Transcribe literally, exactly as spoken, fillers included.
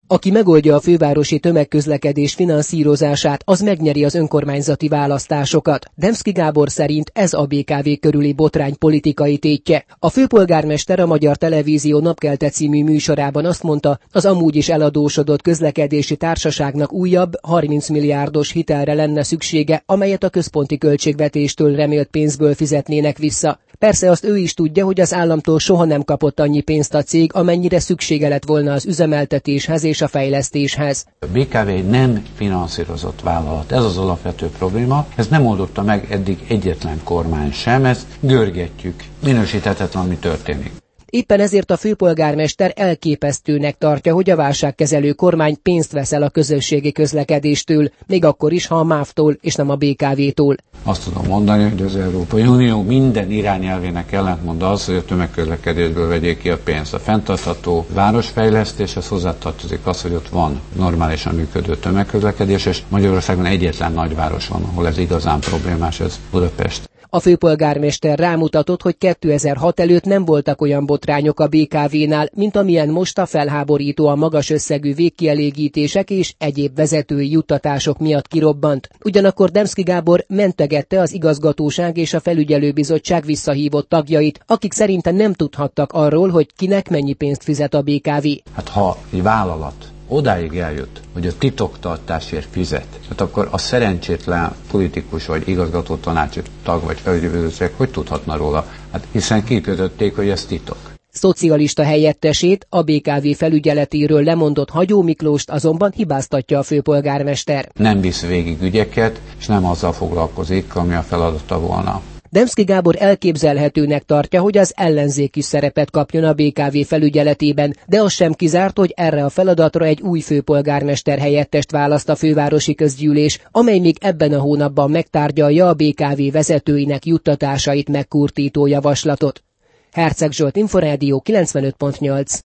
Aki megoldja a fővárosi tömegközlekedés finanszírozását, az megnyeri az önkormányzati választásokat. Demszky Gábor szerint ez a bé ká vé körüli botrány politikai tétje. A főpolgármester a Magyar Televízió Napkelte című műsorában azt mondta, az amúgy is eladósodott közlekedési társaságnak újabb, harminc milliárdos hitelre lenne szüksége, amelyet a központi költségvetéstől remélt pénzből fizetnének vissza. Persze azt ő is tudja, hogy az államtól soha nem kapott annyi pénzt a cég, amennyire szüksége lett volna az üzemeltetéshez és a fejlesztéshez. A bé ká vé nem finanszírozott vállalat, ez az alapvető probléma, ez nem oldotta meg eddig egyetlen kormány sem, ezt görgetjük, minősíthetetlen, ami történik. Éppen ezért a főpolgármester elképesztőnek tartja, hogy a válságkezelő kormány pénzt vesz el a közösségi közlekedéstől, még akkor is, ha a MÁV-tól és nem a bé ká vé-tól. Azt tudom mondani, hogy az Európai Unió minden irányelvének ellentmond az, hogy a tömegközlekedésből vegyék ki a pénzt. A fenntartható városfejlesztéshez hozzátartozik az, hogy ott van normálisan működő tömegközlekedés, és Magyarországon egyetlen nagyváros van, ahol ez igazán problémás, ez Budapest. A főpolgármester rámutatott, hogy kétezer-hat előtt nem voltak olyan botrányok a bé ká vé-nál, mint amilyen most a felháborítóan magas összegű végkielégítések és egyéb vezetői juttatások miatt kirobbant. Ugyanakkor Demszky Gábor mentegette az igazgatóság és a felügyelőbizottság visszahívott tagjait, akik szerinte nem tudhattak arról, hogy kinek mennyi pénzt fizet a bé ká vé. Hát ha egy vállalat odáig eljut, hogy a titoktartásért fizet, hát akkor a szerencsétlen politikus vagy igazgató tanácsi tag vagy felügyelőbizottság hogy tudhatna róla? Hát hiszen kikötötték, hogy ez titok. Szocialista helyettesét, a bé ká vé felügyeletéről lemondott Hagyó Miklóst azonban hibáztatja a főpolgármester. Nem visz végig ügyeket, és nem azzal foglalkozik, ami a feladata volna. Demszky Gábor elképzelhetőnek tartja, hogy az ellenzék is szerepet kapjon a bé ká vé felügyeletében, de az sem kizárt, hogy erre a feladatra egy új főpolgármester helyettest választ a fővárosi közgyűlés, amely még ebben a hónapban megtárgyalja a bé ká vé vezetőinek juttatásait megkurtító javaslatot. Herceg Zsolt, Inforádió kilencvenöt pont nyolc.